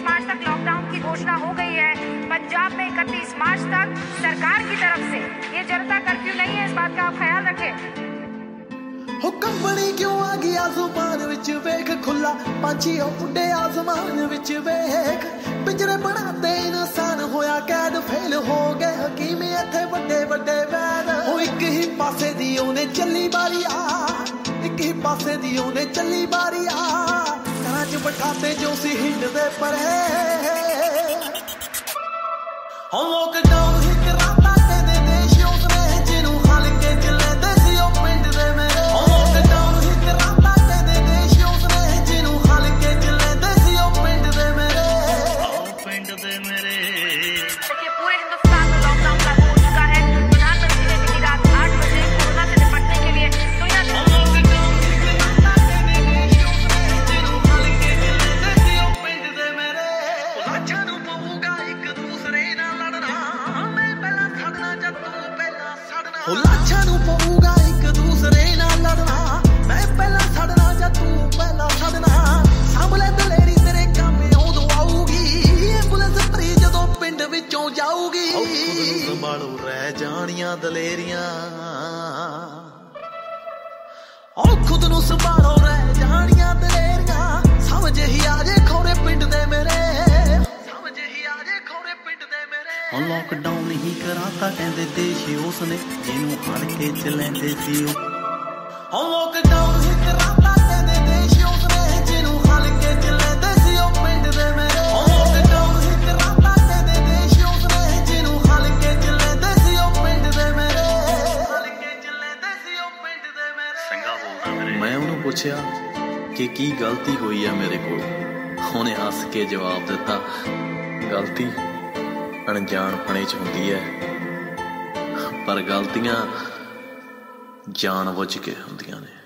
31 मार्च तक लॉकडाउन की घोषणा हो गई है। पंजाब में 31 मार्च तक सरकार की तरफ से ये जनता कर्फ्यू नहीं है, इस बात का आप ख्याल रखें। कंपनी क्यों आ गया जुबान विच वेख खुला पांछी उड़े आसमान विच वेख पिंजरे बनाते इंसान होया कैद फेल हो गए हकीम इत्थे वड्डे वड्डे वैद एक ही पासे दी ओने चली बारी आ एक ही पासे दी ओने चली बारी आ घरां च बिठाते जो सी हिंड दे परे हम लॉकडाउन ही कराता कहंदे देश उसने जिन्हों हल के चलेंदे सी ओ पिंड दे मेरे लाछा नूं पऊगा एक दूसरे नाल लड़ना मैं पहला छड़ना जा तू पहला छड़ना सामले दलेरी तेरे काम उदों आऊगी एंबुलेंस भरी जदों पिंड विचों जाऊगी संभालो रह जानियां दलेरियां खुद नूं संभालो रह जानियां दलेरियां समझ ही आजे खोरे पिंड दे मेरे लॉकडाउन ही कराता कहंदे देश उसने जिन्हों हड़ के चलेंदे सी लॉकडाउन ही कराता कहंदे देश उसने जिन्हों हड़ के चलेंदे सी ओ पिंड दे मेरे लॉकडाउन ही कराता कहंदे देश उसने जिन्हों हड़ के चलेंदे सी ओ पिंड दे मेरे हड़ के चलेंदे सी ओ पिंड दे मेरे संगा बोलदा मेरे मैं ਉਹਨੂੰ ਪੁੱਛਿਆ ਕਿ ਕੀ ਗਲਤੀ ਹੋਈ ਹੈ ਮੇਰੇ ਕੋਲ ਉਹਨੇ ਹੱਸ ਕੇ ਜਵਾਬ ਦਿੱਤਾ ਗਲਤੀ ਅਣਜਾਣਪਣੇ ਚ ਹੁੰਦੀ ਹੈ ਪਰ ਗਲਤੀਆਂ ਜਾਣ ਬੁੱਝ ਕੇ ਹੁੰਦੀਆਂ ਨੇ।